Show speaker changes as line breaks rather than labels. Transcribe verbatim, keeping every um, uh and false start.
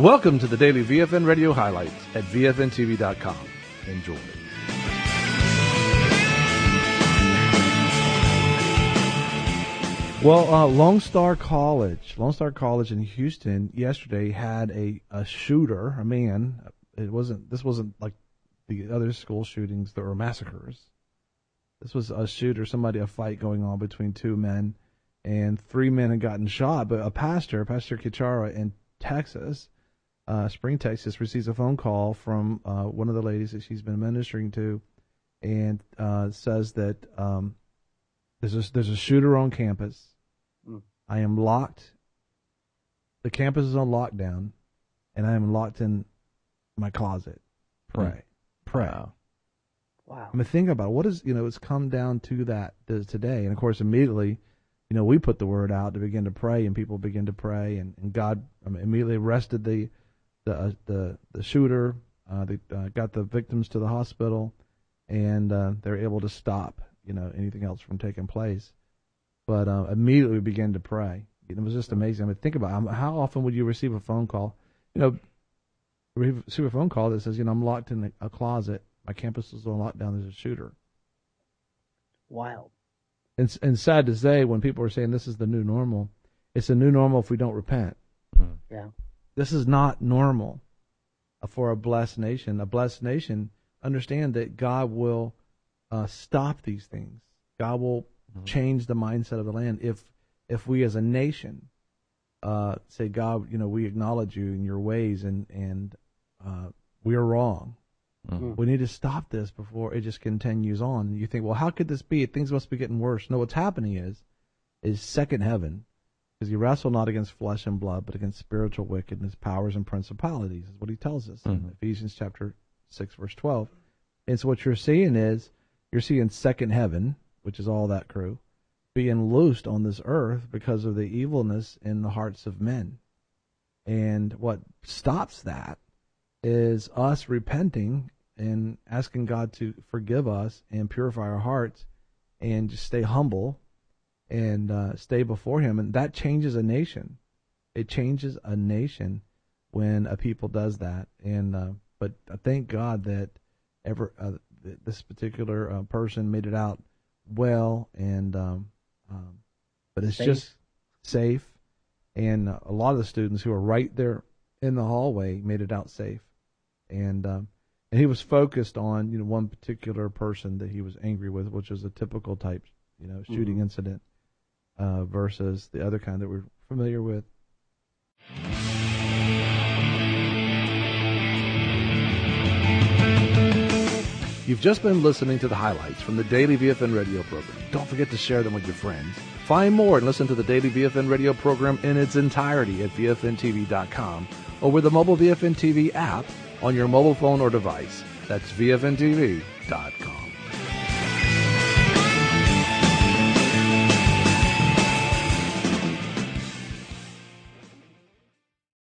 Welcome to the daily V F N Radio highlights at V F N T V dot com. Enjoy. Well, uh, Lone Star College, Lone Star College in Houston yesterday had a, a shooter, a man. It wasn't. This wasn't like the other school shootings that were massacres. This was a shooter, somebody, a fight going on between two men, and three men had gotten shot. But a pastor, Pastor Kichara in Texas, uh, Spring, Texas, receives a phone call from uh, one of the ladies that she's been ministering to, and uh, says that um, there's a, there's a shooter on campus. Mm. I am locked. The campus is on lockdown, and I am locked in my closet. Pray, mm. pray.
Wow. Wow.
I mean, think about it. What is, you know, it's come down to that today. And, of course, immediately, you know, we put the word out to begin to pray, and people begin to pray, and, and God I mean, immediately arrested the the uh, the, the shooter. Uh, they uh, got the victims to the hospital, and uh, they're able to stop, you know, anything else from taking place. But uh, immediately we began to pray. It was just amazing. I mean, think about it. How often would you receive a phone call, you know, receive a phone call that says, you know, I'm locked in a closet. My campus is on lockdown. There's a shooter.
Wild.
And, and sad to say, when people are saying this is the new normal, it's a new normal if we don't repent.
Yeah.
This is not normal for a blessed nation. A blessed nation, understand that God will uh, stop these things. God will mm-hmm. change the mindset of the land if if we as a nation uh, say, God, you know, we acknowledge you in your ways, and, and uh, we are wrong. Mm-hmm. We need to stop this before it just continues on. And you think, well, how could this be? Things must be getting worse. No, what's happening is, is second heaven, because you wrestle not against flesh and blood, but against spiritual wickedness, powers, and principalities, is what he tells us mm-hmm. in Ephesians chapter six, verse twelve. And so what you're seeing is, you're seeing second heaven, which is all that crew, being loosed on this earth because of the evilness in the hearts of men. And what stops that is us repenting and asking God to forgive us and purify our hearts and just stay humble and uh, stay before Him. And that changes a nation. It changes a nation when a people does that. And uh, but I thank God that ever uh, this particular uh, person made it out well, and um, um, but it's safe. Just safe. And uh, a lot of the students who are right there in the hallway made it out safe. And um, and he was focused on, you know, one particular person that he was angry with, which was a typical type, you know, shooting mm-hmm. incident, uh, versus the other kind that we're familiar with. You've just been listening to the highlights from the Daily V F N Radio program. Don't forget to share them with your friends. Find more and listen to the Daily V F N Radio program in its entirety at V F N T V dot com or with the mobile V F N T V app on your mobile phone or device. That's V F N T V dot com.